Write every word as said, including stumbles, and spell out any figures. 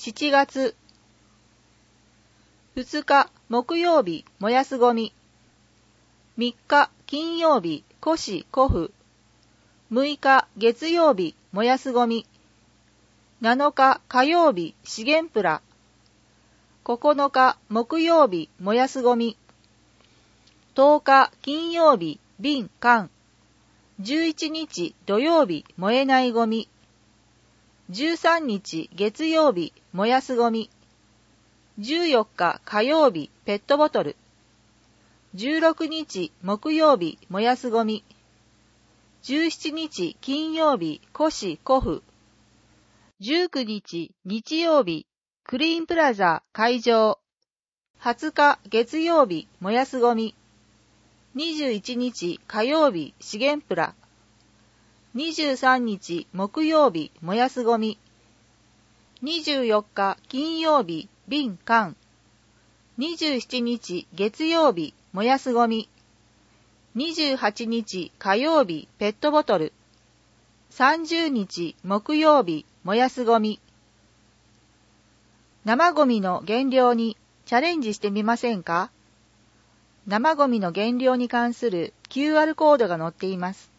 しちがつふつか木曜日燃やすゴミ、みっか金曜日古紙古布、むいか月曜日燃やすゴミ、なのか火曜日資源プラ、ここのか木曜日燃やすゴミ、とおか金曜日瓶缶、じゅういちにち土曜日燃えないゴミ、じゅうさんにち月曜日燃やすゴミ、じゅうよっか火曜日ペットボトル、じゅうろくにち木曜日燃やすゴミ、じゅうしちにち金曜日古紙古布、じゅうくにち日曜日クリーンプラザ会場、はつか月曜日燃やすゴミ、にじゅういちにち火曜日資源プラ、にじゅうさんにち木曜日燃やすゴミ、にじゅうよっか金曜日瓶缶、にじゅうしちにち月曜日燃やすゴミ、にじゅうはちにち火曜日ペットボトル、さんじゅうにち木曜日燃やすゴミ。生ゴミの減量にチャレンジしてみませんか？生ゴミの減量に関する キューアール コードが載っています。